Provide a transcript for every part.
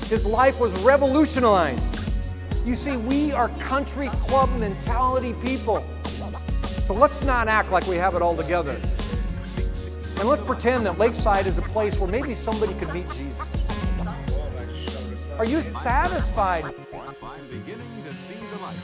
His life was revolutionized. You see, we are country club mentality people. So let's not act like we have it all together. And let's pretend that Lakeside is a place where maybe somebody could meet Jesus. Are you satisfied? I'm beginning to see the light.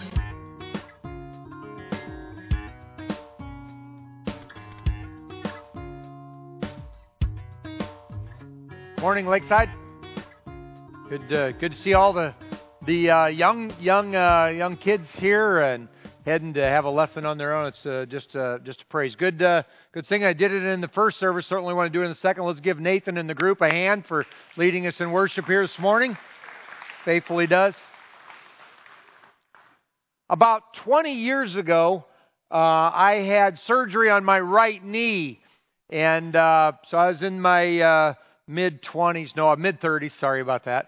Morning, Lakeside. Good to see all the young kids here and heading to have a lesson on their own. It's just a praise. Good thing I did it in the first service. Certainly want to do it in the second. Let's give Nathan and the group a hand for leading us in worship here this morning. Faithfully does. About 20 years ago, I had surgery on my right knee, and so I was in my mid-30s, sorry about that.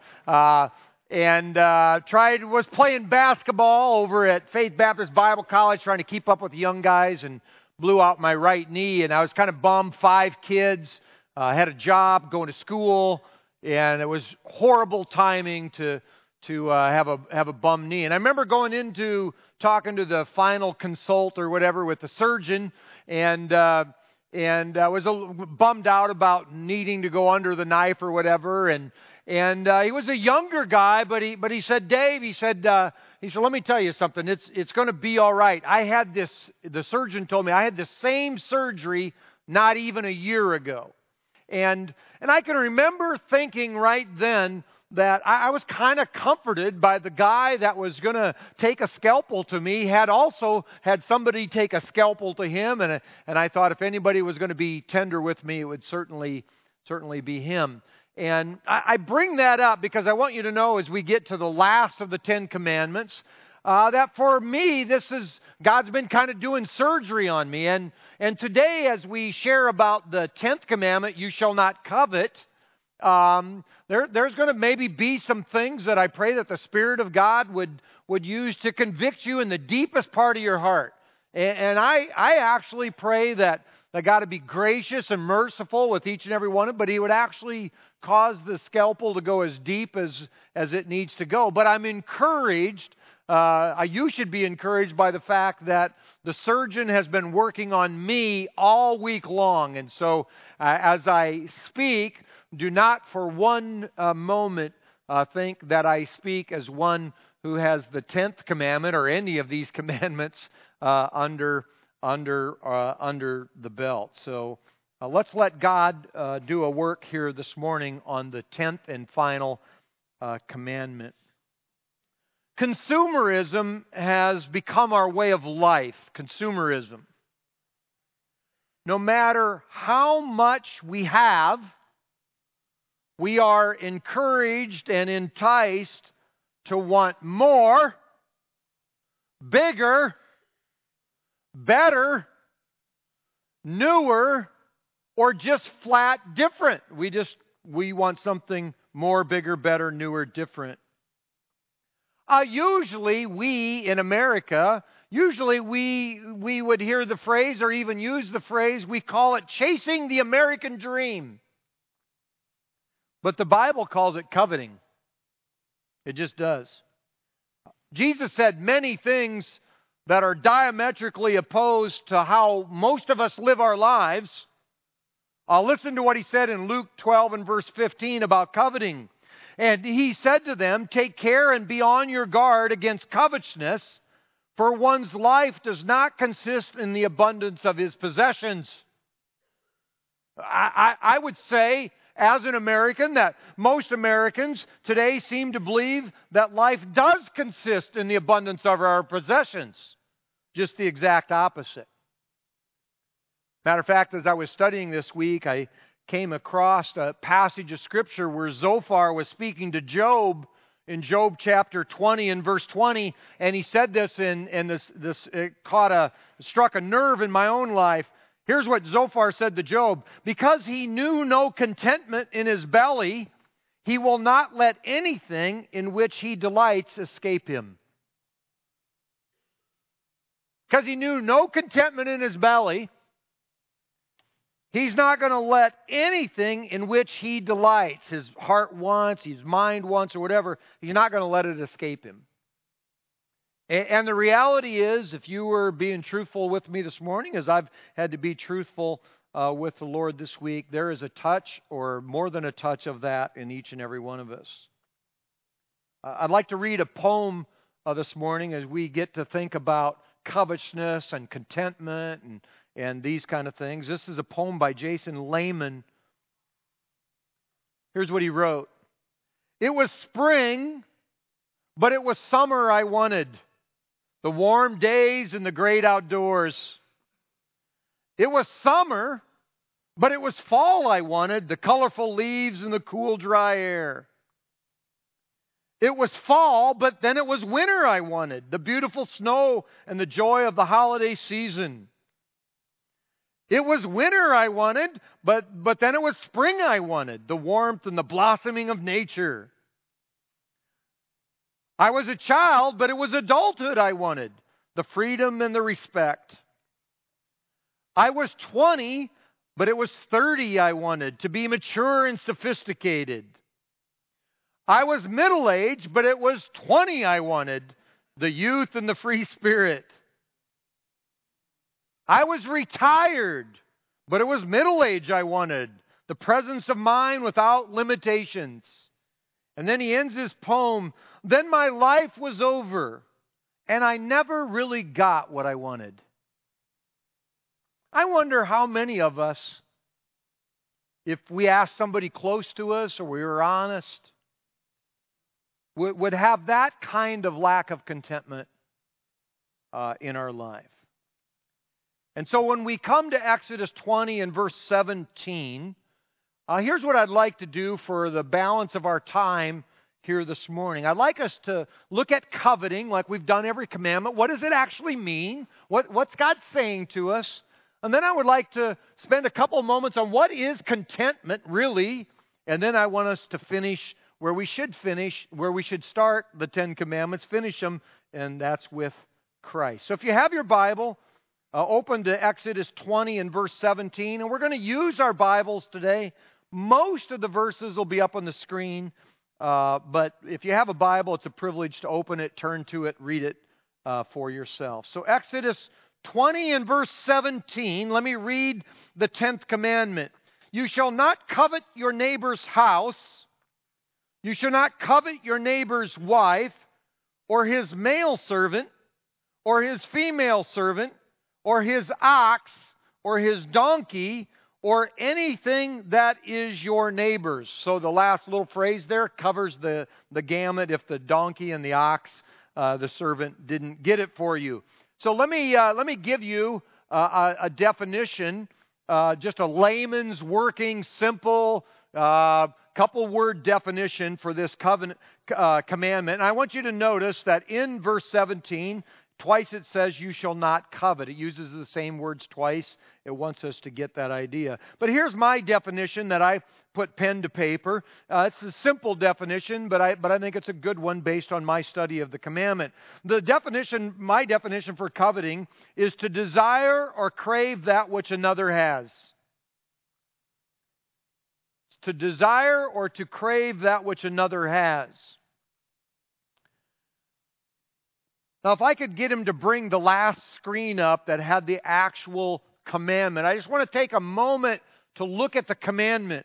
Was playing basketball over at Faith Baptist Bible College, trying to keep up with the young guys, and blew out my right knee, and I was kind of bummed. 5 kids, had a job, going to school, and it was horrible timing to have a bum knee. And I remember going into talking to the final consult or whatever with the surgeon, and I was a little bummed out about needing to go under the knife or whatever. And he was a younger guy, but he said, Dave, he said, let me tell you something. It's going to be all right. The surgeon told me I had the same surgery not even a year ago. And I can remember thinking right then that I was kind of comforted by the guy that was going to take a scalpel to me, had somebody take a scalpel to him, and I thought if anybody was going to be tender with me, it would certainly be him. And I bring that up because I want you to know as we get to the last of the 10 Commandments, that for me, God's been kind of doing surgery on me. And today as we share about the 10th commandment, you shall not covet, there's going to maybe be some things that I pray that the Spirit of God would use to convict you in the deepest part of your heart. And I actually pray that God would be gracious and merciful with each and every one of them, but He would actually cause the scalpel to go as deep as it needs to go. But I'm encouraged, you should be encouraged by the fact that the surgeon has been working on me all week long. And so as I speak, do not for one moment think that I speak as one who has the 10th commandment or any of these commandments under the belt. So let's let God do a work here this morning on the 10th and final commandment. Consumerism has become our way of life. Consumerism. No matter how much we have, we are encouraged and enticed to want more, bigger, better, newer, or just flat different. We want something more, bigger, better, newer, different. Usually we in America, we would hear the phrase or even use the phrase, we call it chasing the American dream. But the Bible calls it coveting. It just does. Jesus said many things that are diametrically opposed to how most of us live our lives. Listen to what He said in Luke 12 and verse 15 about coveting. And He said to them, take care and be on your guard against covetousness, for one's life does not consist in the abundance of his possessions. I would say, as an American, that most Americans today seem to believe that life does consist in the abundance of our possessions. Just the exact opposite. Matter of fact, as I was studying this week, I came across a passage of Scripture where Zophar was speaking to Job in Job chapter 20 and verse 20, and he said this, and it struck a nerve in my own life. Here's what Zophar said to Job. Because he knew no contentment in his belly, he will not let anything in which he delights escape him. Because he knew no contentment in his belly, He's not going to let anything in which he delights, his heart wants, his mind wants, or whatever, he's not going to let it escape him. And the reality is, if you were being truthful with me this morning, as I've had to be truthful with the Lord this week, there is a touch, or more than a touch of that in each and every one of us. I'd like to read a poem this morning as we get to think about covetousness and contentment and these kind of things. This is a poem by Jason Lehman. Here's what he wrote. It was spring, but it was summer I wanted. The warm days and the great outdoors. It was summer, but it was fall I wanted. The colorful leaves and the cool, dry air. It was fall, but then it was winter I wanted. The beautiful snow and the joy of the holiday season. It was winter I wanted, but then it was spring I wanted. The warmth and the blossoming of nature. I was a child, but it was adulthood I wanted. The freedom and the respect. I was 20, but it was 30 I wanted. To be mature and sophisticated. I was middle-aged, but it was 20 I wanted. The youth and the free spirit. I was retired, but it was middle age I wanted. The presence of mind without limitations. And then he ends his poem, then my life was over, and I never really got what I wanted. I wonder how many of us, if we asked somebody close to us or we were honest, would have that kind of lack of contentment in our life. And so when we come to Exodus 20 and verse 17, here's what I'd like to do for the balance of our time here this morning. I'd like us to look at coveting like we've done every commandment. What does it actually mean? What's God saying to us? And then I would like to spend a couple moments on what is contentment really. And then I want us to finish where we should start the Ten Commandments, finish them, and that's with Christ. So if you have your Bible, open to Exodus 20 and verse 17, and we're going to use our Bibles today. Most of the verses will be up on the screen, but if you have a Bible, it's a privilege to open it, turn to it, read it for yourself. So Exodus 20 and verse 17, let me read the 10th commandment. You shall not covet your neighbor's house. You shall not covet your neighbor's wife, or his male servant, or his female servant, or his ox, or his donkey, or anything that is your neighbor's. So the last little phrase there covers the gamut if the donkey and the ox, the servant, didn't get it for you. So let me give you a definition, just a layman's working, simple, couple-word definition for this covenant commandment. And I want you to notice that in verse 17, twice it says, you shall not covet. It uses the same words twice. It wants us to get that idea. But here's my definition that I put pen to paper. It's a simple definition, but I think it's a good one based on my study of the commandment. My definition for coveting is to desire or crave that which another has. To desire or to crave that which another has. Now, if I could get him to bring the last screen up that had the actual commandment, I just want to take a moment to look at the commandment.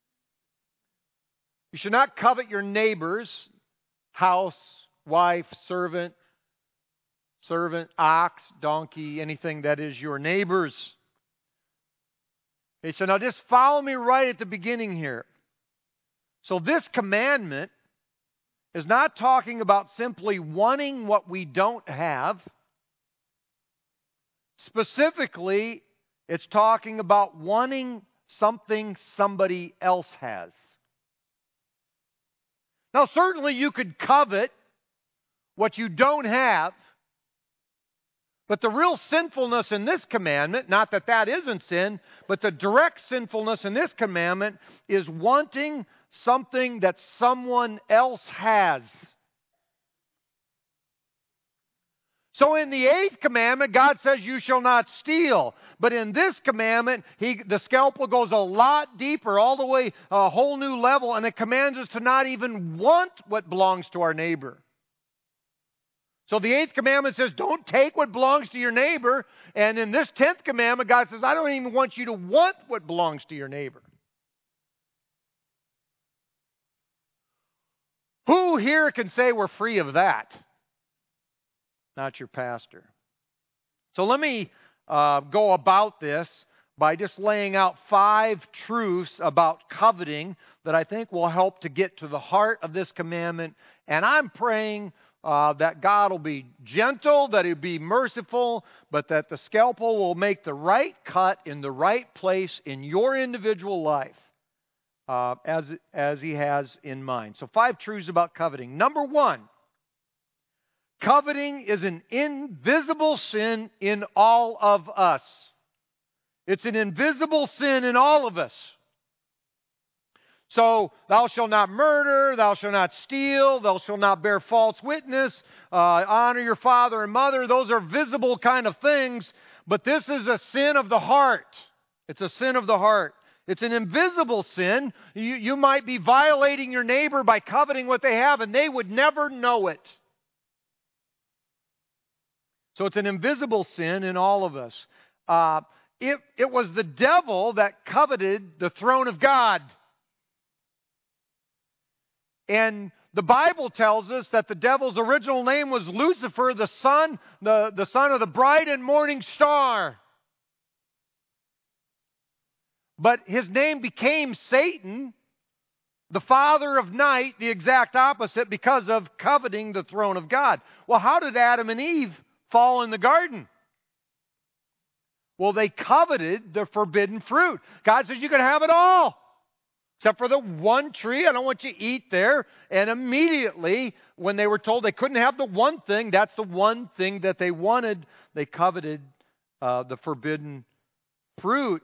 You should not covet your neighbor's house, wife, servant, ox, donkey, anything that is your neighbor's. Okay, so now just follow me right at the beginning here. So this commandment is not talking about simply wanting what we don't have. Specifically, it's talking about wanting something somebody else has. Now, certainly you could covet what you don't have, but the real sinfulness in this commandment, not that that isn't sin, but the direct sinfulness in this commandment is wanting something that someone else has. So in the 8th commandment, God says you shall not steal. But in this commandment, the scalpel goes a lot deeper, all the way a whole new level, and it commands us to not even want what belongs to our neighbor. So the 8th commandment says don't take what belongs to your neighbor. And in this 10th commandment, God says I don't even want you to want what belongs to your neighbor. Who here can say we're free of that? Not your pastor. So let me go about this by just laying out 5 truths about coveting that I think will help to get to the heart of this commandment. And I'm praying that God will be gentle, that He'll be merciful, but that the scalpel will make the right cut in the right place in your individual life as He has in mind. So 5 truths about coveting. Number 1. Coveting is an invisible sin in all of us. It's an invisible sin in all of us. So, thou shalt not murder, thou shalt not steal, thou shalt not bear false witness, honor your father and mother. Those are visible kind of things, but this is a sin of the heart. It's a sin of the heart. It's an invisible sin. You might be violating your neighbor by coveting what they have, and they would never know it. So it's an invisible sin in all of us. It was the devil that coveted the throne of God. And the Bible tells us that the devil's original name was Lucifer, the son of the bright and morning star. But his name became Satan, the father of night, the exact opposite, because of coveting the throne of God. Well, how did Adam and Eve fall in the garden? Well, they coveted the forbidden fruit. God says you can have it all, except for the one tree. I don't want you to eat there. And immediately, when they were told they couldn't have the one thing, that's the one thing that they wanted, they coveted the forbidden fruit.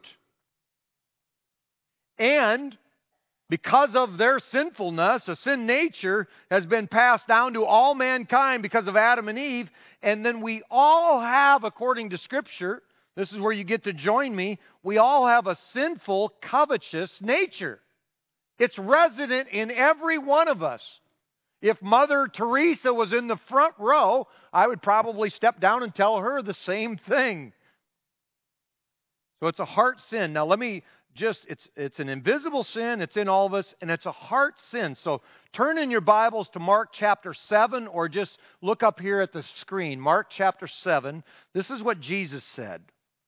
And because of their sinfulness, a sin nature has been passed down to all mankind because of Adam and Eve. And then we all have, according to Scripture, this is where you get to join me, we all have a sinful, covetous nature. It's resident in every one of us. If Mother Teresa was in the front row, I would probably step down and tell her the same thing. So it's a heart sin. Now let me it's an invisible sin, it's in all of us, and it's a heart sin. So turn in your Bibles to Mark chapter 7, or just look up here at the screen. Mark chapter 7. This is what Jesus said.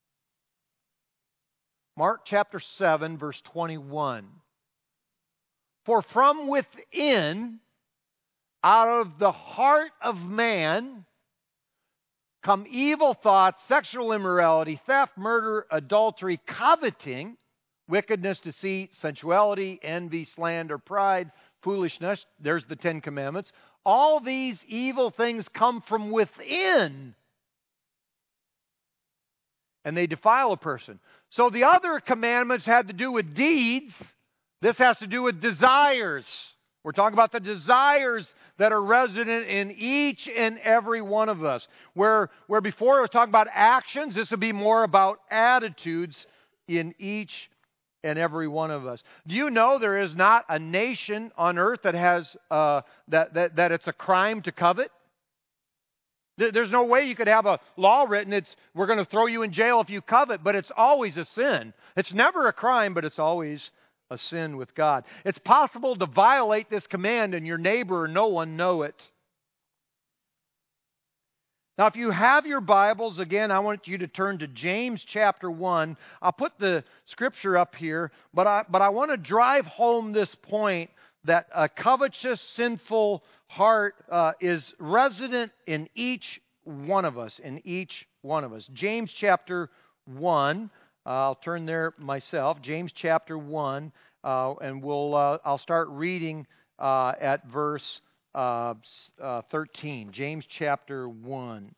Mark chapter 7, verse 21. For from within, out of the heart of man, come evil thoughts, sexual immorality, theft, murder, adultery, coveting, wickedness, deceit, sensuality, envy, slander, pride, foolishness. There's the 10 Commandments. All these evil things come from within, and they defile a person. So the other commandments had to do with deeds. This has to do with desires. We're talking about the desires that are resident in each and every one of us. Where before it was talking about actions, this would be more about attitudes in each and every one of us. Do you know there is not a nation on earth that has that it's a crime to covet? There's no way you could have a law written, we're going to throw you in jail if you covet, but it's always a sin. It's never a crime, but it's always a sin with God. It's possible to violate this command and your neighbor or no one know it. Now, if you have your Bibles, again, I want you to turn to James chapter 1. I'll put the scripture up here, but I want to drive home this point that a covetous, sinful heart is resident in each one of us, James chapter 1, I'll turn there myself. James chapter 1, and I'll start reading at verse 13. James chapter 1.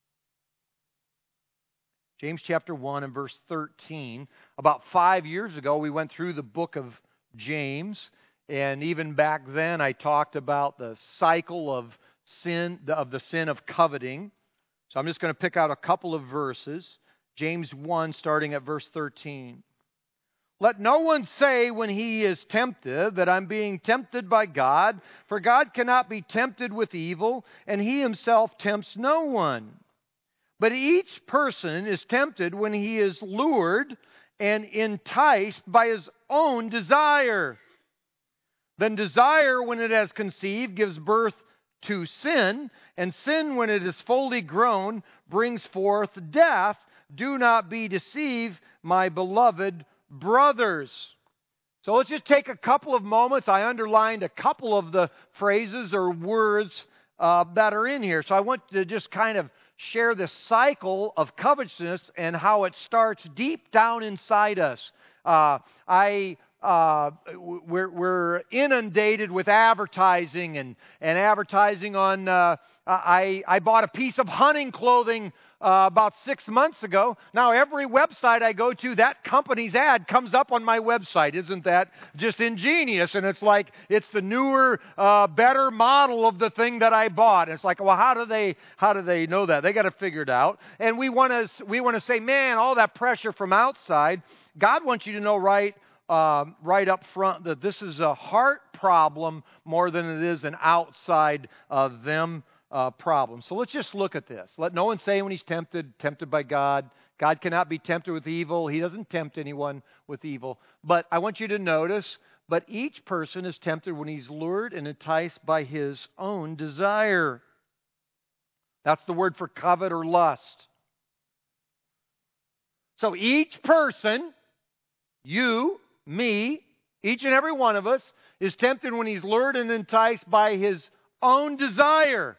James chapter 1 and verse 13. About 5 years ago, we went through the book of James. And even back then, I talked about the cycle of sin, of the sin of coveting. So I'm just going to pick out a couple of verses. James 1, starting at verse 13. Let no one say when he is tempted that I'm being tempted by God, for God cannot be tempted with evil, and he himself tempts no one. But each person is tempted when he is lured and enticed by his own desire. Then desire, when it has conceived, gives birth to sin, and sin, when it is fully grown, brings forth death. Do not be deceived, my beloved brothers. So let's just take a couple of moments. I underlined a couple of the phrases or words that are in here. So I want to just kind of share this cycle of covetousness and how it starts deep down inside us. We're inundated with advertising and advertising on. I bought a piece of hunting clothing about 6 months ago. Now every website I go to, that company's ad comes up on my website. Isn't that just ingenious? And it's like it's the newer, better model of the thing that I bought. It's like, well, how do they know that? They got to figure it out. And we want to say, man, all that pressure from outside. God wants you to know right up front that this is a heart problem more than it is an outside of them problem. So let's just look at this. Let no one say when he's tempted by God. God cannot be tempted with evil. He doesn't tempt anyone with evil. But I want you to notice, but each person is tempted when he's lured and enticed by his own desire. That's the word for covet or lust. So each person, you, me, each and every one of us, is tempted when he's lured and enticed by his own desire.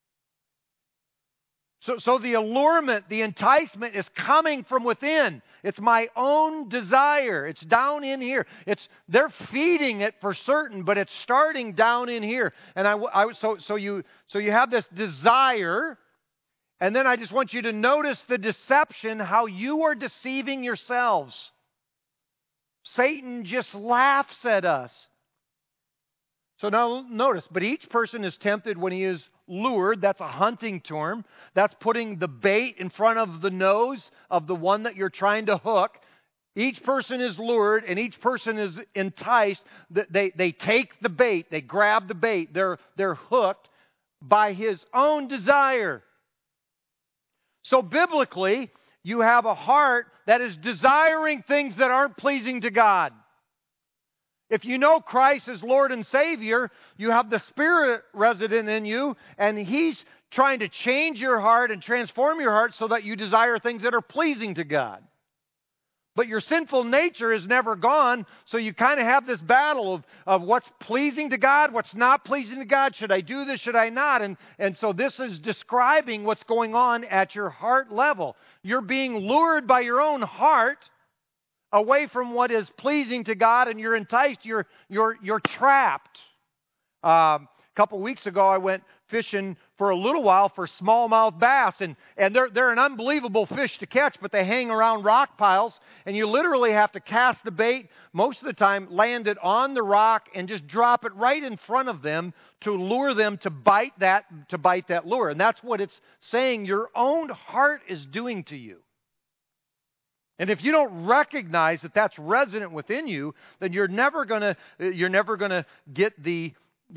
So the allurement, the enticement is coming from within. It's my own desire. It's down in here. They're feeding it for certain, but it's starting down in here. And so you have this desire, and then I just want you to notice the deception, how you are deceiving yourselves. Satan just laughs at us. So now notice, but each person is tempted when he is lured. That's a hunting term. That's putting the bait in front of the nose of the one that you're trying to hook. Each person is lured and each person is enticed. They take the bait. They grab the bait. They're hooked by his own desire. So biblically, you have a heart that is desiring things that aren't pleasing to God. If you know Christ as Lord and Savior, you have the Spirit resident in you, and He's trying to change your heart and transform your heart so that you desire things that are pleasing to God. But your sinful nature is never gone, so you kind of have this battle of what's pleasing to God, what's not pleasing to God. Should I do this? Should I not? And so this is describing what's going on at your heart level. You're being lured by your own heart away from what is pleasing to God, and you're enticed. You're trapped. A couple weeks ago, I went fishing for a little while for smallmouth bass, and they're an unbelievable fish to catch, but they hang around rock piles, and you literally have to cast the bait most of the time, land it on the rock, and just drop it right in front of them to lure them to bite that lure. And that's what it's saying your own heart is doing to you. And if you don't recognize that that's resonant within you, then you're never going to get the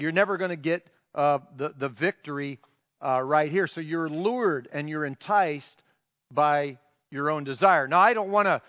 victory right here. So you're lured and you're enticed by your own desire. Now, I don't want to.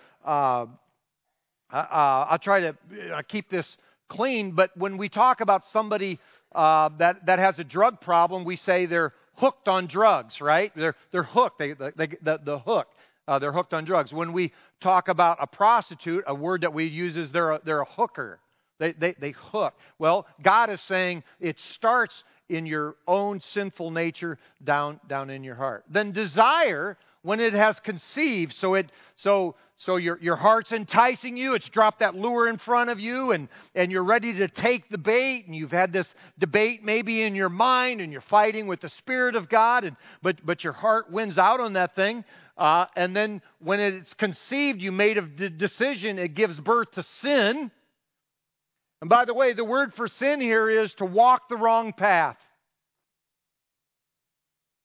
I'll try to keep this clean. But when we talk about somebody that has a drug problem, we say they're hooked on drugs, right? They're hooked. The hook. They're hooked on drugs. When we talk about a prostitute, a word that we use is they're a hooker. They hook. Well, God is saying it starts in your own sinful nature down in your heart. Then desire, when it has conceived, so your heart's enticing you, it's dropped that lure in front of you, and you're ready to take the bait, and you've had this debate maybe in your mind, and you're fighting with the Spirit of God, but your heart wins out on that thing. And then when it's conceived, you made a decision, it gives birth to sin. And by the way, the word for sin here is to walk the wrong path.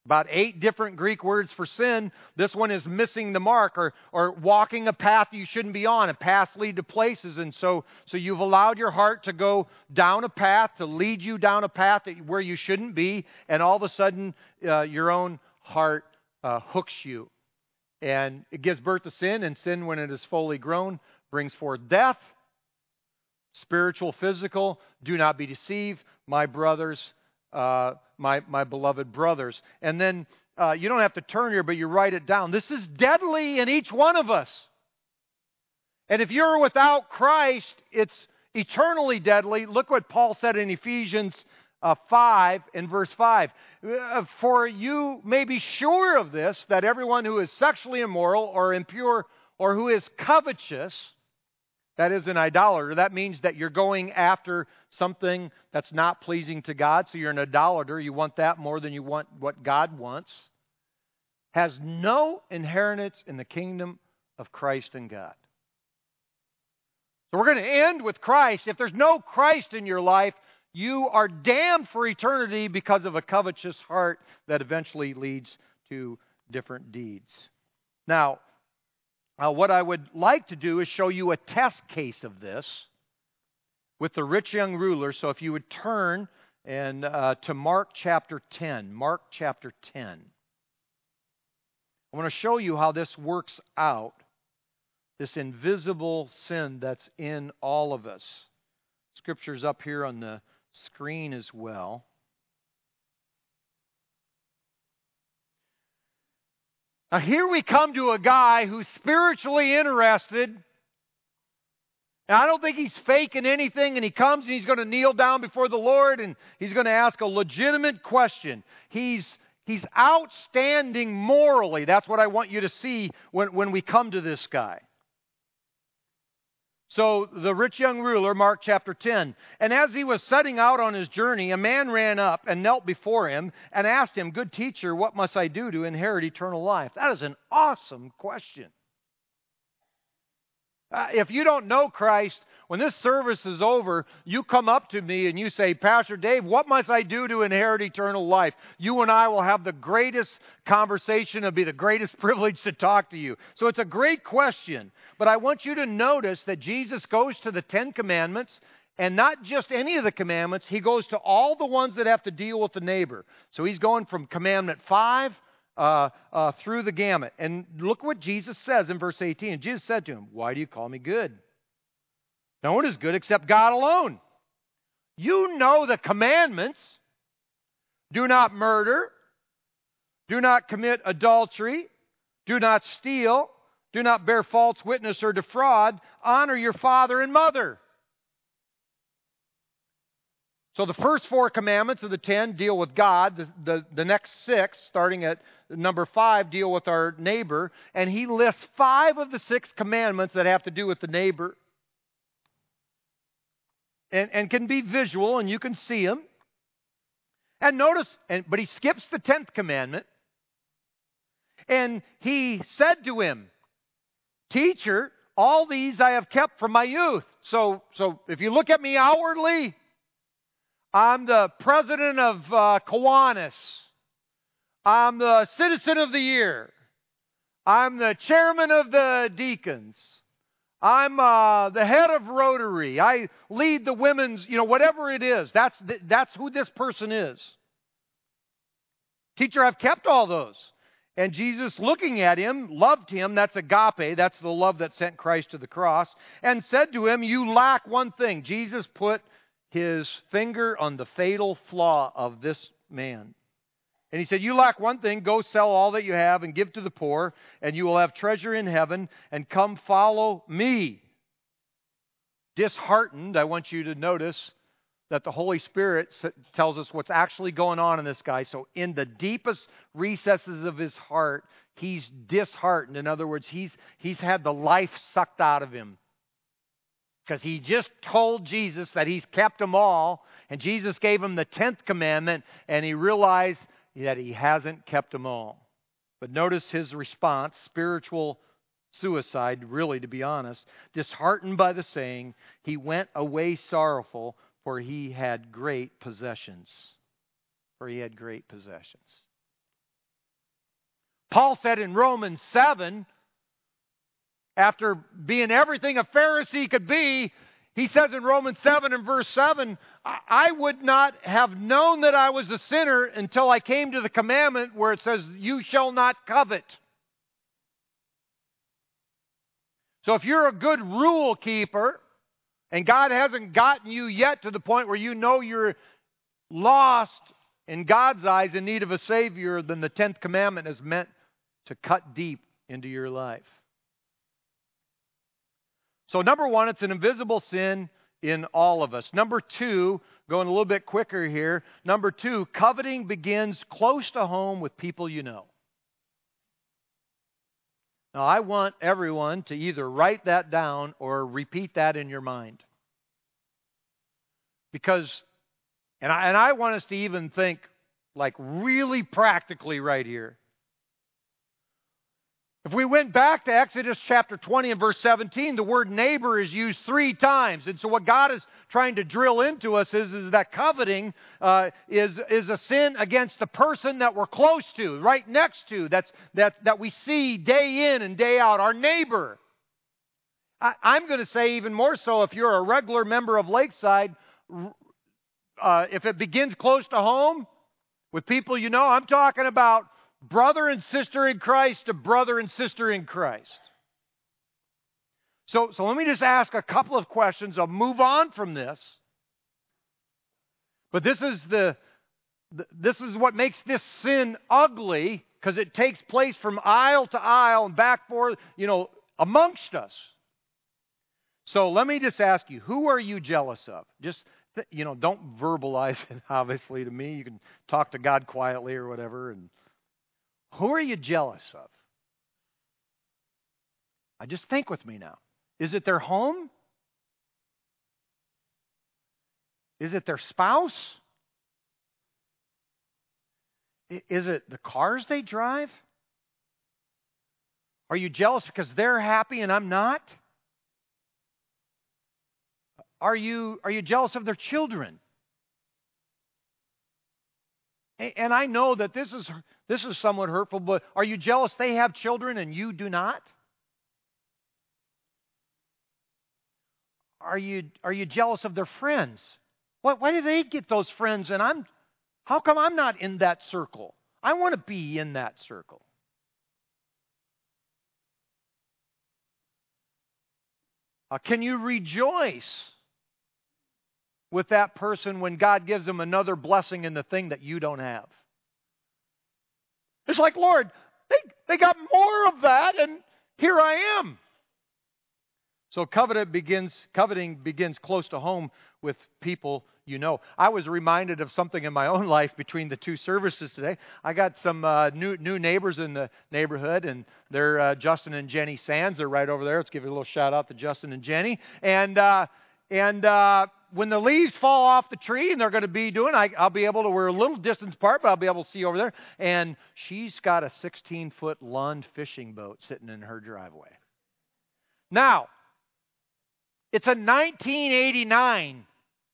About 8 different Greek words for sin. This one is missing the mark, or walking a path you shouldn't be on. And paths lead to places. And so you've allowed your heart to go down a path, to lead you down a path where you shouldn't be. And all of a sudden, your own heart hooks you. And it gives birth to sin. And sin, when it is fully grown, brings forth death. Spiritual, physical. Do not be deceived, my brothers. My beloved brothers. And then you don't have to turn here, but you write it down. This is deadly in each one of us. And if you're without Christ, it's eternally deadly. Look what Paul said in Ephesians 5 in verse 5. For you may be sure of this, that everyone who is sexually immoral or impure or who is covetous, that is an idolater. That means that you're going after something that's not pleasing to God. So you're an idolater. You want that more than you want what God wants. Has no inheritance in the kingdom of Christ and God. So we're going to end with Christ. If there's no Christ in your life, you are damned for eternity because of a covetous heart that eventually leads to different deeds. Now, what I would like to do is show you a test case of this with the rich young ruler. So if you would turn to Mark chapter 10. Mark chapter 10. I want to show you how this works out, this invisible sin that's in all of us. Scripture's up here on the screen as well. Now here we come to a guy who's spiritually interested. And I don't think he's faking anything. And he comes and he's going to kneel down before the Lord and he's going to ask a legitimate question. He's outstanding morally. That's what I want you to see when we come to this guy. So the rich young ruler, Mark chapter 10. And as he was setting out on his journey, a man ran up and knelt before him and asked him, "Good teacher, what must I do to inherit eternal life?" That is an awesome question. If you don't know Christ, when this service is over, you come up to me and you say, "Pastor Dave, what must I do to inherit eternal life?" You and I will have the greatest conversation. It'll be the greatest privilege to talk to you. So it's a great question. But I want you to notice that Jesus goes to the 10 Commandments, and not just any of the commandments. He goes to all the ones that have to deal with the neighbor. So he's going from Commandment 5 through the gamut. And look what Jesus says in verse 18. Jesus said to him, "Why do you call me good? No one is good except God alone. You know the commandments. Do not murder. Do not commit adultery. Do not steal. Do not bear false witness or defraud. Honor your father and mother." So the first 4 commandments of the 10 deal with God. The next 6, starting at number 5, deal with our neighbor. And he lists 5 of the 6 commandments that have to do with the neighbor. And can be visual, and you can see them. And notice, but he skips the 10th commandment. And he said to him, "Teacher, all these I have kept from my youth." So if you look at me outwardly, I'm the president of Kiwanis. I'm the citizen of the year. I'm the chairman of the deacons. I'm the head of Rotary. I lead the women's, whatever it is. That's who this person is. "Teacher, I've kept all those." And Jesus, looking at him, loved him. That's agape. That's the love that sent Christ to the cross. And said to him, "You lack one thing." Jesus put his finger on the fatal flaw of this man. And he said, "You lack one thing. Go sell all that you have and give to the poor, and you will have treasure in heaven, and come follow me." Disheartened, I want you to notice that the Holy Spirit tells us what's actually going on in this guy. So in the deepest recesses of his heart, he's disheartened. In other words, he's had the life sucked out of him. Because he just told Jesus that he's kept them all, and Jesus gave him the 10th commandment, and he realized that he hasn't kept them all. But notice his response, spiritual suicide, really, to be honest. Disheartened by the saying, he went away sorrowful, for he had great possessions. For he had great possessions. Paul said in Romans 7, after being everything a Pharisee could be, he says in Romans 7 and verse 7, I would not have known that I was a sinner until I came to the commandment where it says, you shall not covet. So if you're a good rule keeper, and God hasn't gotten you yet to the point where you know you're lost in God's eyes in need of a Savior, then the 10th commandment is meant to cut deep into your life. So number one, it's an invisible sin in all of us. Number two, going a little bit quicker here. Number two, coveting begins close to home with people you know. Now, I want everyone to either write that down or repeat that in your mind. Because, and I want us to even think like really practically right here. If we went back to Exodus chapter 20 and verse 17, the word neighbor is used 3 times. And so what God is trying to drill into us is that coveting is a sin against the person that we're close to, right next to, that we see day in and day out, our neighbor. I'm going to say even more so if you're a regular member of Lakeside, if it begins close to home with people you know, I'm talking about brother and sister in Christ to brother and sister in Christ. So let me just ask a couple of questions. I'll move on from this. But this is what makes this sin ugly, because it takes place from aisle to aisle and back forth, amongst us. So let me just ask you, who are you jealous of? Just, don't verbalize it, obviously, to me. You can talk to God quietly or whatever. And who are you jealous of? Just think with me now. Is it their home? Is it their spouse? Is it the cars they drive? Are you jealous because they're happy and I'm not? Are you jealous of their children? And I know that this is somewhat hurtful, but are you jealous they have children and you do not? Are you jealous of their friends? Why do they get those friends and how come I'm not in that circle? I want to be in that circle. Can you rejoice with that person when God gives them another blessing in the thing that you don't have? It's like, Lord, they got more of that, and here I am. So coveting begins close to home with people you know. I was reminded of something in my own life between the 2 services today. I got some new neighbors in the neighborhood, and they're Justin and Jenny Sands. They're right over there. Let's give a little shout out to Justin and Jenny. And when the leaves fall off the tree, and they're going to be doing, I'll be able to, we're a little distance apart, but I'll be able to see over there. And she's got a 16-foot Lund fishing boat sitting in her driveway. Now, it's a 1989.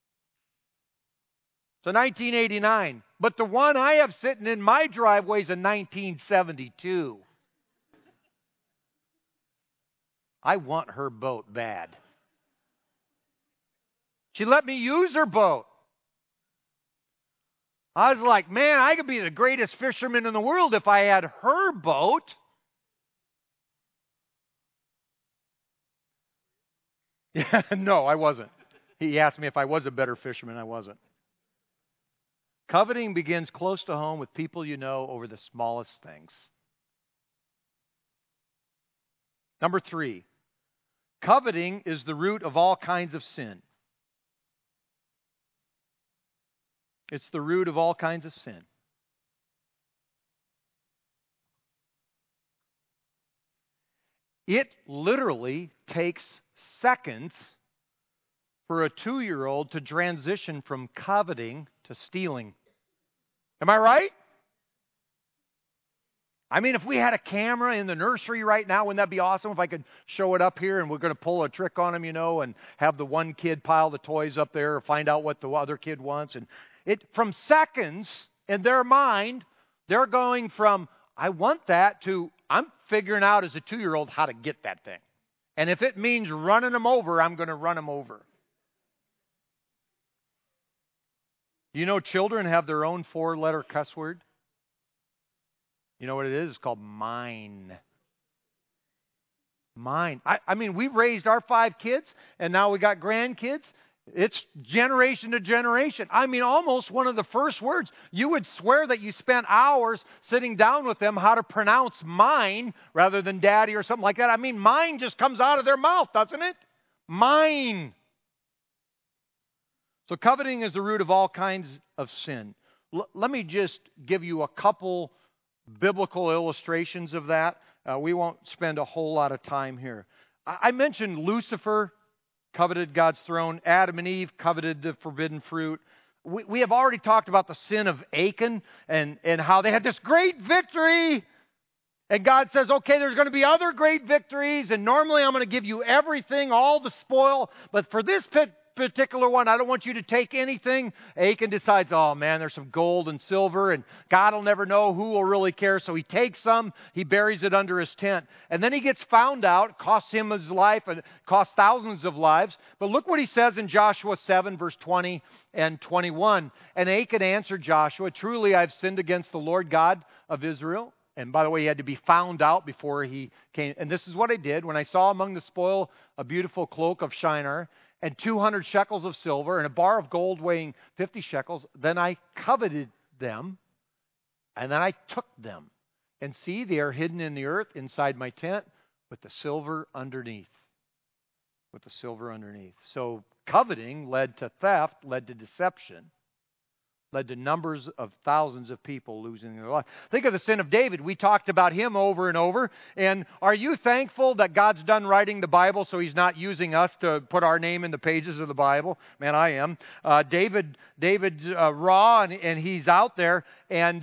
It's a 1989. But the one I have sitting in my driveway is a 1972. I want her boat bad. She let me use her boat. I was like, man, I could be the greatest fisherman in the world if I had her boat. Yeah, no, I wasn't. He asked me if I was a better fisherman. I wasn't. Coveting begins close to home with people you know over the smallest things. Number 3, coveting is the root of all kinds of sin. It's the root of all kinds of sin. It literally takes seconds for a 2-year-old to transition from coveting to stealing. Am I right? I mean, if we had a camera in the nursery right now, wouldn't that be awesome if I could show it up here and we're going to pull a trick on them, and have the one kid pile the toys up there or find out what the other kid wants. And from seconds in their mind, they're going from, I want that to, I'm figuring out as a 2-year-old how to get that thing. And if it means running them over, I'm going to run them over. You know, children have their own 4-letter cuss word. You know what it is? It's called mine. Mine. I mean, we raised our 5 kids, and now we got grandkids. It's generation to generation. I mean, almost one of the first words. You would swear that you spent hours sitting down with them how to pronounce mine rather than daddy or something like that. I mean, mine just comes out of their mouth, doesn't it? Mine. So coveting is the root of all kinds of sin. Let me just give you a couple biblical illustrations of that. We won't spend a whole lot of time here. I mentioned Lucifer coveted God's throne. Adam and Eve coveted the forbidden fruit. We have already talked about the sin of Achan and how they had this great victory. And God says, okay, there's going to be other great victories, and normally I'm going to give you everything, all the spoil, but for this particular one, I don't want you to take anything. Achan decides, oh man, there's some gold and silver, and God will never know who will really care, so he takes some, he buries it under his tent, and then he gets found out. It costs him his life, and it costs thousands of lives. But look what he says in Joshua 7, verse 20 and 21. And Achan answered Joshua, truly I've sinned against the Lord God of Israel. And by the way, he had to be found out before he came. And this is what I did. When I saw among the spoil a beautiful cloak of Shinar and 200 shekels of silver and a bar of gold weighing 50 shekels, then I coveted them, and then I took them. And see, they are hidden in the earth inside my tent with the silver underneath. With the silver underneath. So coveting led to theft, led to deception, led to numbers of thousands of people losing their life. Think of the sin of David. We talked about him over and over. And are you thankful that God's done writing the Bible so he's not using us to put our name in the pages of the Bible? Man, I am. David's raw, and he's out there. And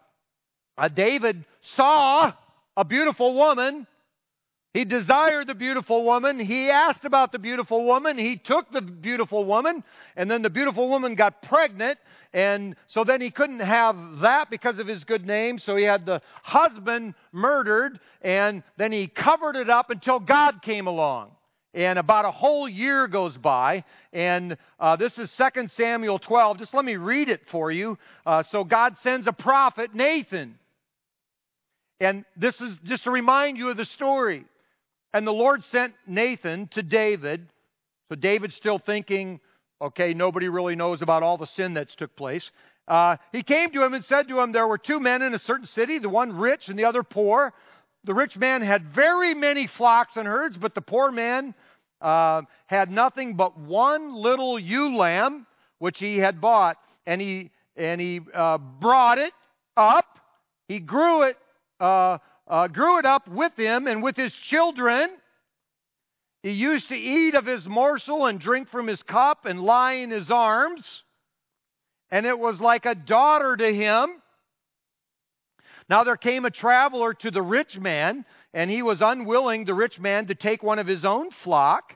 David saw a beautiful woman. He desired the beautiful woman. He asked about the beautiful woman. He took the beautiful woman. And then the beautiful woman got pregnant. And so then he couldn't have that because of his good name. So he had the husband murdered. And then he covered it up until God came along. And about a whole year goes by. And this is 2 Samuel 12. Just let me read it for you. So God sends a prophet, Nathan. And this is just to remind you of the story. And the Lord sent Nathan to David. So David's still thinking, okay, nobody really knows about all the sin that's took place. He came to him and said to him, there were 2 men in a certain city, the one rich and the other poor. The rich man had very many flocks and herds, but the poor man had nothing but one little ewe lamb, which he had bought. And he brought it up. He grew it up with him and with his children. He used to eat of his morsel and drink from his cup and lie in his arms. And it was like a daughter to him. Now there came a traveler to the rich man, and he was unwilling, the rich man, to take one of his own flock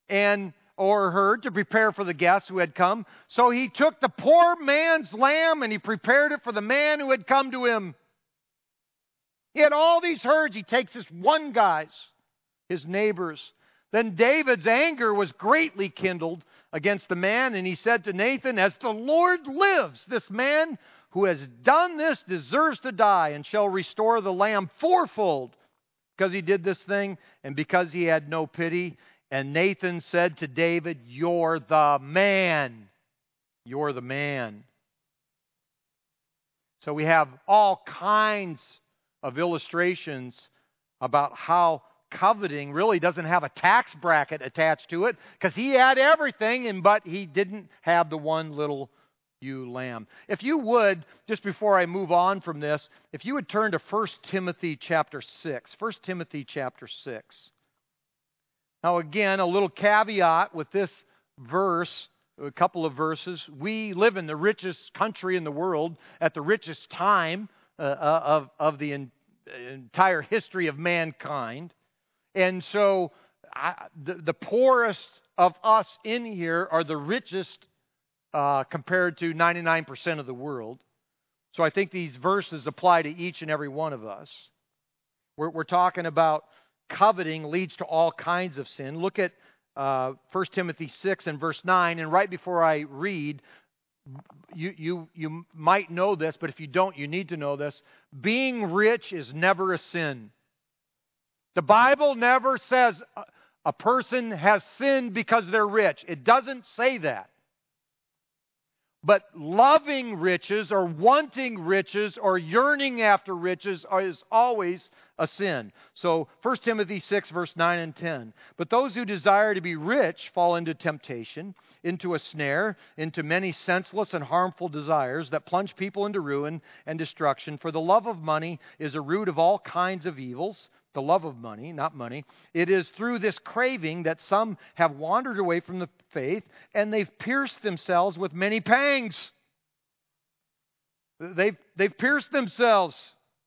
or herd to prepare for the guests who had come. So he took the poor man's lamb and he prepared it for the man who had come to him. He had all these herds. He takes this one guy's, his neighbor's. Then David's anger was greatly kindled against the man, and he said to Nathan, as the Lord lives, this man who has done this deserves to die and shall restore the lamb fourfold because he did this thing and because he had no pity. And Nathan said to David, you're the man. You're the man. So we have all kinds of illustrations about how coveting really doesn't have a tax bracket attached to it because he had everything, but he didn't have the one little ewe lamb. If you would, just before I move on from this, if you would turn to 1 Timothy chapter 6. 1 Timothy chapter 6. Now again, a little caveat with this verse, a couple of verses. We live in the richest country in the world at the richest time of the entire history of mankind. And so the poorest of us in here are the richest compared to 99% of the world. So I think these verses apply to each and every one of us. We're talking about coveting leads to all kinds of sin. Look at 1 Timothy 6 and verse 9. And right before I read, you might know this, but if you don't, you need to know this. Being rich is never a sin. The Bible never says a person has sinned because they're rich. It doesn't say that. But loving riches or wanting riches or yearning after riches is always a sin. So 1 Timothy 6, verse 9 and 10. But those who desire to be rich fall into temptation, into a snare, into many senseless and harmful desires that plunge people into ruin and destruction. For the love of money is a root of all kinds of evils. The love of money, not money. It is through this craving that some have wandered away from the faith, and they've pierced themselves with many pangs. They've pierced themselves.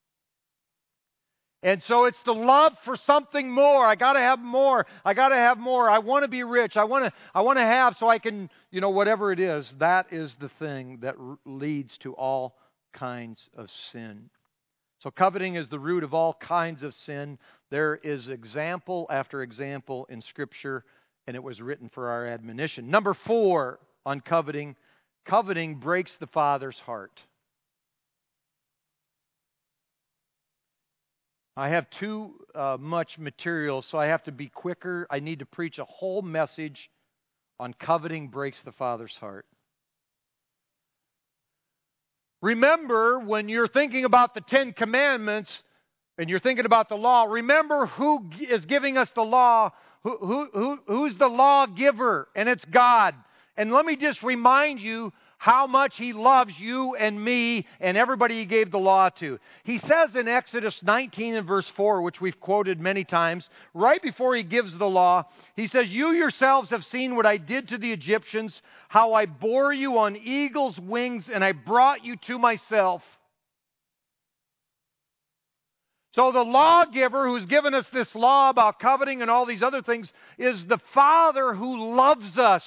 And so it's the love for something more. I got to have more. I got to have more. I want to be rich. I want to have so I can, whatever it is. That is the thing that leads to all kinds of sin. So coveting is the root of all kinds of sin. There is example after example in Scripture, and it was written for our admonition. Number 4 on coveting. Coveting breaks the Father's heart. I have too much material, so I have to be quicker. I need to preach a whole message on coveting breaks the Father's heart. Remember, when you're thinking about the 10 Commandments and you're thinking about the law, remember who is giving us the law. Who's the lawgiver? And it's God. And let me just remind you how much He loves you and me and everybody He gave the law to. He says in Exodus 19 and verse 4, which we've quoted many times, right before He gives the law, He says, "You yourselves have seen what I did to the Egyptians, how I bore you on eagle's wings, and I brought you to myself." So the lawgiver who's given us this law about coveting and all these other things is the Father who loves us.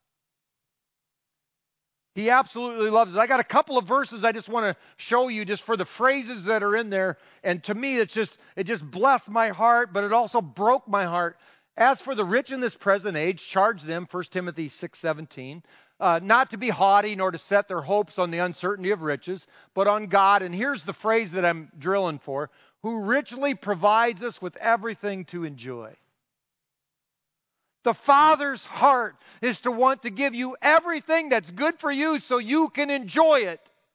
He absolutely loves us. I got a couple of verses I just want to show you just for the phrases that are in there. And to me, it just blessed my heart, but it also broke my heart. As for the rich in this present age, charge them, 1 Timothy 6:17, not to be haughty nor to set their hopes on the uncertainty of riches, but on God. And here's the phrase that I'm drilling for, who richly provides us with everything to enjoy. The Father's heart is to want to give you everything that's good for you so you can enjoy it.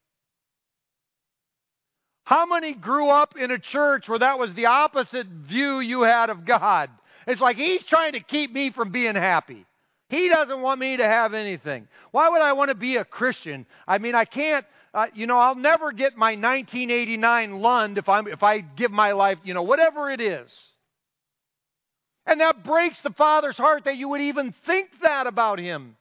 How many grew up in a church where that was the opposite view you had of God? It's like He's trying to keep me from being happy. He doesn't want me to have anything. Why would I want to be a Christian? I mean, I can't, I'll never get my 1989 Lund if I give my life, whatever it is. And that breaks the Father's heart that you would even think that about Him.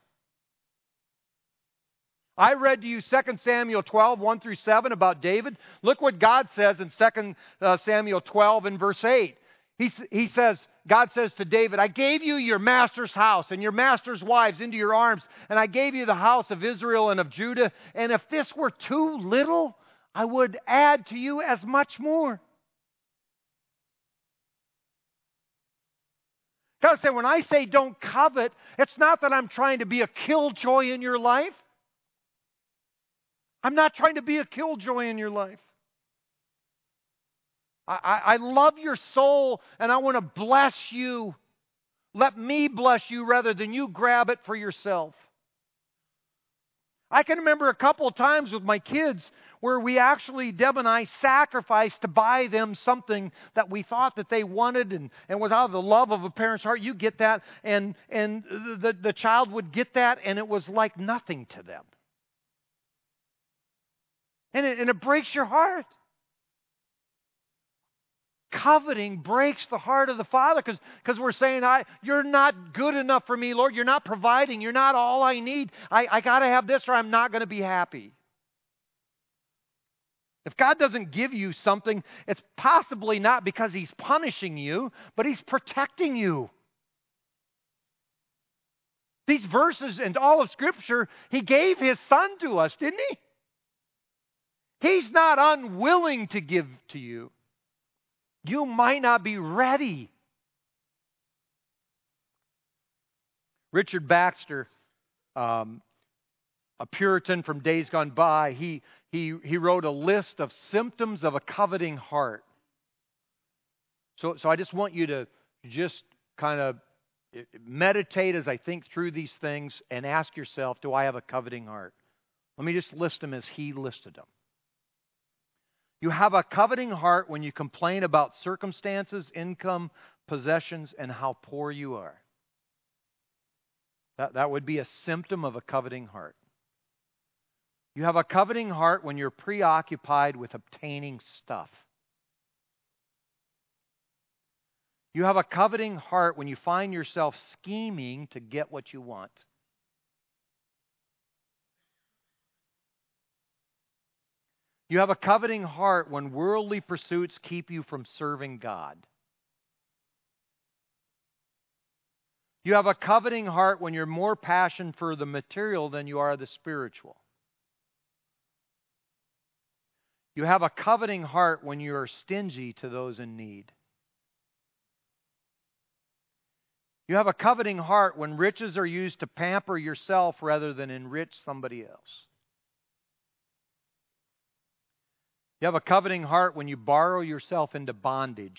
I read to you 2 Samuel 12, 1 through 7 about David. Look what God says in 2 Samuel 12 and verse 8. He says, God says to David, "I gave you your master's house and your master's wives into your arms, and I gave you the house of Israel and of Judah. And if this were too little, I would add to you as much more." God said, when I say don't covet, it's not that I'm trying to be a killjoy in your life. I'm not trying to be a killjoy in your life. I love your soul, and I want to bless you. Let me bless you rather than you grab it for yourself. I can remember a couple of times with my kids where we actually, Deb and I, sacrificed to buy them something that we thought that they wanted and was out of the love of a parent's heart. You get that, and the child would get that, and it was like nothing to them. And it breaks your heart. Coveting breaks the heart of the Father because we're saying, you're not good enough for me, Lord. You're not providing. You're not all I need. I got to have this or I'm not going to be happy. If God doesn't give you something, it's possibly not because He's punishing you, but He's protecting you. These verses and all of Scripture, He gave His Son to us, didn't He? He's not unwilling to give to you. You might not be ready. Richard Baxter, a Puritan from days gone by, he wrote a list of symptoms of a coveting heart. So I just want you to just kind of meditate as I think through these things and ask yourself, do I have a coveting heart? Let me just list them as he listed them. You have a coveting heart when you complain about circumstances, income, possessions, and how poor you are. That would be a symptom of a coveting heart. You have a coveting heart when you're preoccupied with obtaining stuff. You have a coveting heart when you find yourself scheming to get what you want. You have a coveting heart when worldly pursuits keep you from serving God. You have a coveting heart when you're more passionate for the material than you are the spiritual. You have a coveting heart when you are stingy to those in need. You have a coveting heart when riches are used to pamper yourself rather than enrich somebody else. You have a coveting heart when you borrow yourself into bondage.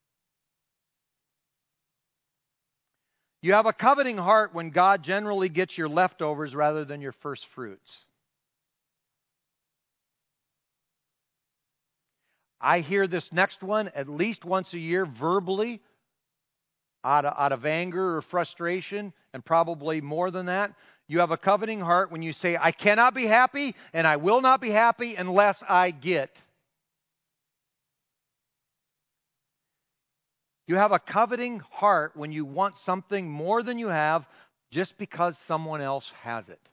You have a coveting heart when God generally gets your leftovers rather than your first fruits. I hear this next one at least once a year verbally out of anger or frustration, and probably more than that. You have a coveting heart when you say, I cannot be happy and I will not be happy unless I get. You have a coveting heart when you want something more than you have just because someone else has it.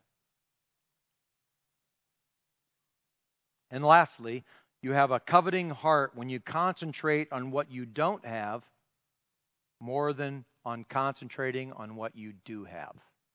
And lastly, you have a coveting heart when you concentrate on what you don't have more than on concentrating on what you do have.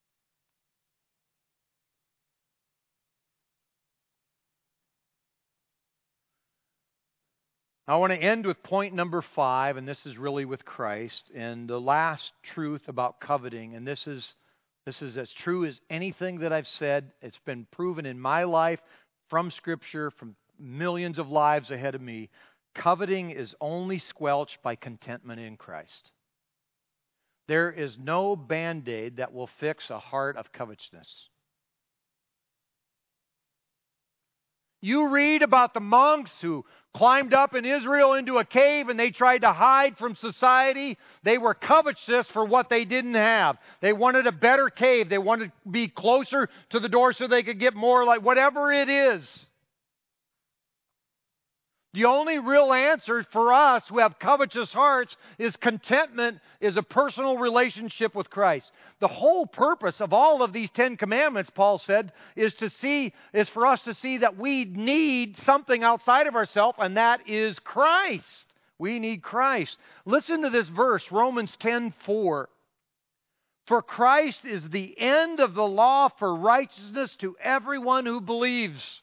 I want to end with point number 5, and this is really with Christ, and the last truth about coveting, and this is as true as anything that I've said. It's been proven in my life from Scripture, from millions of lives ahead of me. Coveting is only squelched by contentment in Christ. There is no Band-Aid that will fix a heart of covetousness. You read about the monks who climbed up in Israel into a cave and they tried to hide from society. They were covetous for what they didn't have. They wanted a better cave. They wanted to be closer to the door so they could get more, like whatever it is. The only real answer for us who have covetous hearts is contentment, is a personal relationship with Christ. The whole purpose of all of these 10 commandments, Paul said, is for us to see that we need something outside of ourselves, and that is Christ. We need Christ. Listen to this verse, Romans 10:4. For Christ is the end of the law for righteousness to everyone who believes.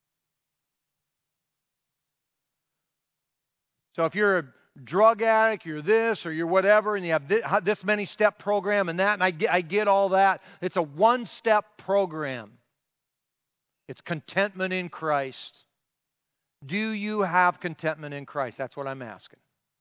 So if you're a drug addict, you're this or you're whatever, and you have this many step program and that, and I get all that. It's a one-step program. It's contentment in Christ. Do you have contentment in Christ? That's what I'm asking.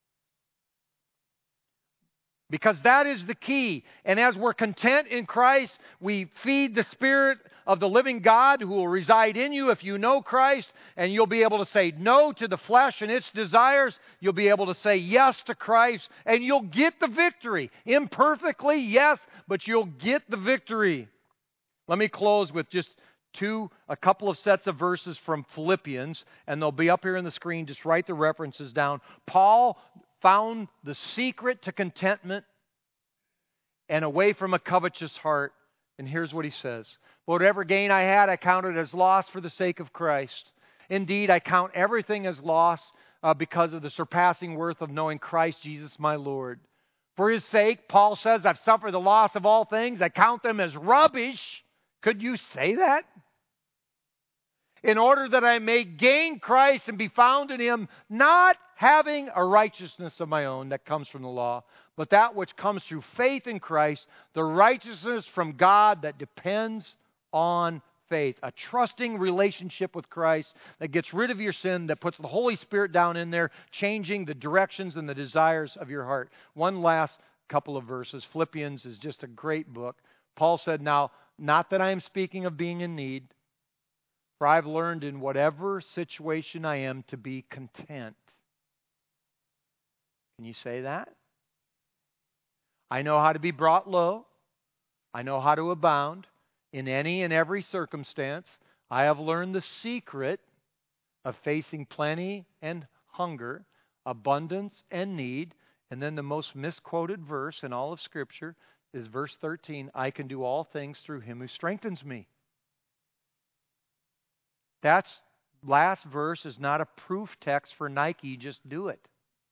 Because that is the key. And as we're content in Christ, we feed the Spirit of the living God who will reside in you if you know Christ, and you'll be able to say no to the flesh and its desires. You'll be able to say yes to Christ, and you'll get the victory. Imperfectly, yes, but you'll get the victory. Let me close with just a couple of sets of verses from Philippians, and they'll be up here on the screen. Just write the references down. Paul found the secret to contentment and away from a covetous heart. And here's what he says. Whatever gain I had, I counted as loss for the sake of Christ. Indeed, I count everything as loss because of the surpassing worth of knowing Christ Jesus my Lord. For His sake, Paul says, I've suffered the loss of all things. I count them as rubbish. Could you say that? in order that I may gain Christ and be found in Him, not having a righteousness of my own that comes from the law, but that which comes through faith in Christ, the righteousness from God that depends on faith. A trusting relationship with Christ that gets rid of your sin, that puts the Holy Spirit down in there, changing the directions and the desires of your heart. One last couple of verses. Philippians is just a great book. Paul said, now, not that I am speaking of being in need, for I've learned in whatever situation I am to be content. Can you say that? I know how to be brought low. I know how to abound in any and every circumstance. I have learned the secret of facing plenty and hunger, abundance and need. And then the most misquoted verse in all of Scripture is verse 13. I can do all things through Him who strengthens me. That last verse is not a proof text for Nike. Just do it.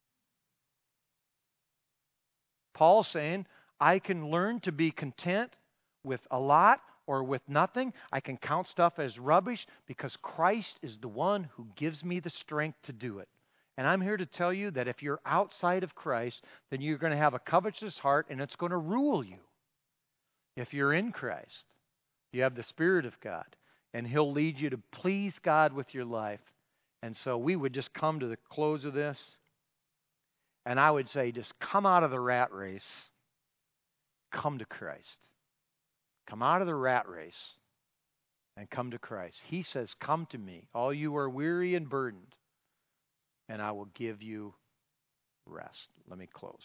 Paul's saying, I can learn to be content with a lot or with nothing. I can count stuff as rubbish because Christ is the one who gives me the strength to do it. And I'm here to tell you that if you're outside of Christ, then you're going to have a covetous heart and it's going to rule you. If you're in Christ, you have the Spirit of God, and He'll lead you to please God with your life. And so we would just come to the close of this, and I would say just come out of the rat race. Come to Christ. Come out of the rat race and come to Christ. He says, come to me, all you are weary and burdened, and I will give you rest. Let me close.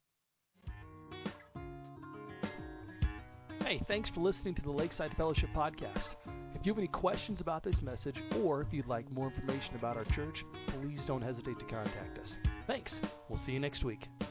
Hey, thanks for listening to the Lakeside Fellowship Podcast. If you have any questions about this message, or if you'd like more information about our church, please don't hesitate to contact us. Thanks. We'll see you next week.